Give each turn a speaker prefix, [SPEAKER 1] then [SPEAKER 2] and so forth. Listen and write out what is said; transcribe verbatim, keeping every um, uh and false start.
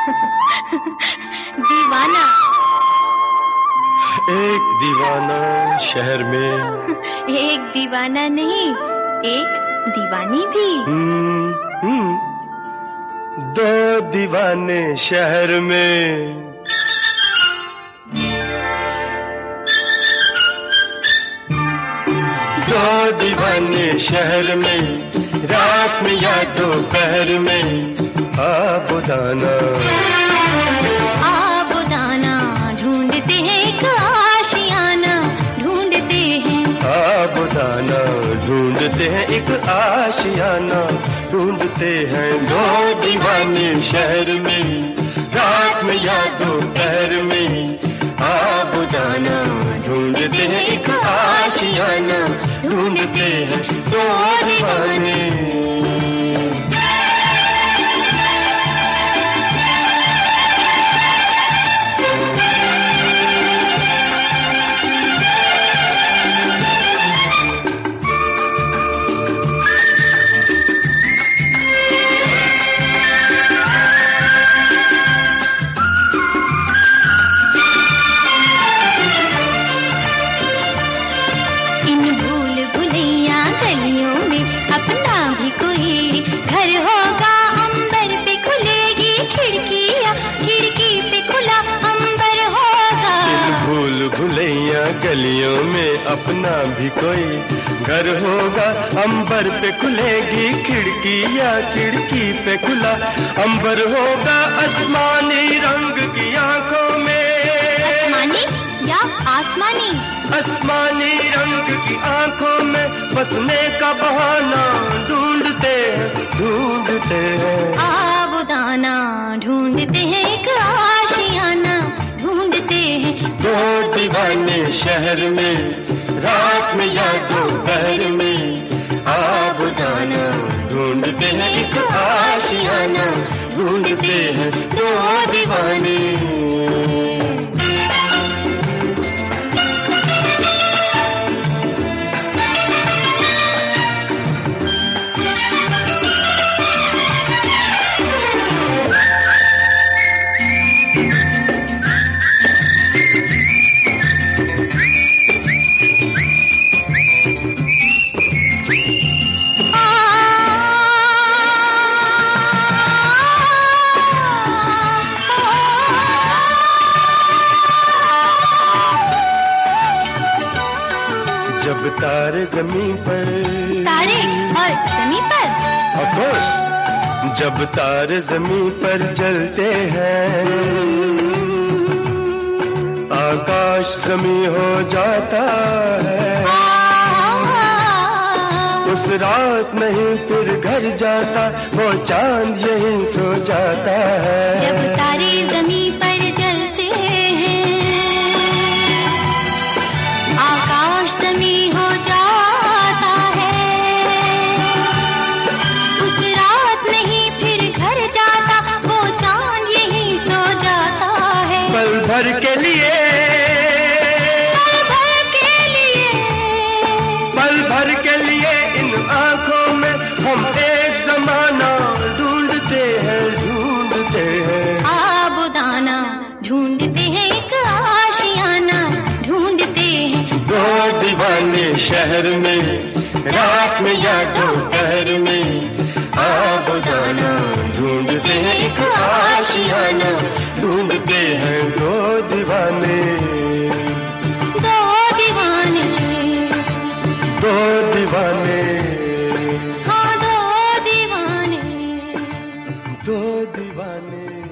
[SPEAKER 1] दीवाना।
[SPEAKER 2] एक दीवाना शहर में।
[SPEAKER 1] एक दीवाना नहीं, एक दीवानी भी।
[SPEAKER 2] हम्म, हम्म, दो दीवाने शहर में। दो दीवाने शहर में, रात में या दोपहर में। आबुदाना
[SPEAKER 1] आबुदाना ढूंढते हैं एक आशियाना, ढूंढते हैं।
[SPEAKER 2] आबुदाना ढूंढते हैं एक आशियाना, ढूंढते हैं। दो दीवाने शहर में, रात में या दोपहर में। आबुदाना ढूंढते हैं एक आशियाना, ढूंढते हैं दो दीवाने।
[SPEAKER 1] अपना भी कोई घर होगा, अंबर पे खुलेगी खिड़कियाँ, खिड़की पे खुला अंबर होगा।
[SPEAKER 2] भूल भुलैया गलियों में अपना भी कोई घर होगा, अंबर पे खुलेगी खिड़कियाँ, खिड़की पे खुला अंबर होगा। आसमानी रंग की आंखों में।
[SPEAKER 1] आसमानी या आसमानी?
[SPEAKER 2] आसमानी रंग की आंखों में बसने का बहाना ढूंढते हैं, ढूंढते हैं।
[SPEAKER 1] आबुदाना ढूंढते हैं एक आशियाना, ढूंढते हैं।
[SPEAKER 2] दो दीवाने शहर में, रात में या दोपहर में। आबुदाना ढूंढते हैं एक आशियाना, ढूंढते हैं दो दीवाने। जब तारे जमीन पर,
[SPEAKER 1] तारे और जमीन पर,
[SPEAKER 2] ऑफ कोर्स, जब तारे जमीन पर जलते हैं, आकाश जमीन हो जाता है। उस रात नहीं फिर घर जाता, वो चांद यहीं सो जाता है।
[SPEAKER 1] जब तारे जमीन पर जलते हैं, आकाश जमीन हो जाता है। उस रात नहीं फिर घर जाता, वो चांद यहीं सो जाता है।
[SPEAKER 2] पल भर के लिए,
[SPEAKER 1] पल भर के लिए,
[SPEAKER 2] पल भर के लिए इन आंखों में हम एक जमाना ढूंढते हैं, ढूंढते हैं।
[SPEAKER 1] आबुदाना ढूंढते हैं एक आशियाना, ढूंढते हैं।
[SPEAKER 2] दो दीवाने शहर में, रात में या दोपहर में। आबुदाना ढूंढते हैं एक आशियाना, ढूंढते हैं दो दीवाने।
[SPEAKER 1] दो दीवाने,
[SPEAKER 2] दो दीवाने,
[SPEAKER 1] हाँ दो दीवाने,
[SPEAKER 2] दो दीवाने।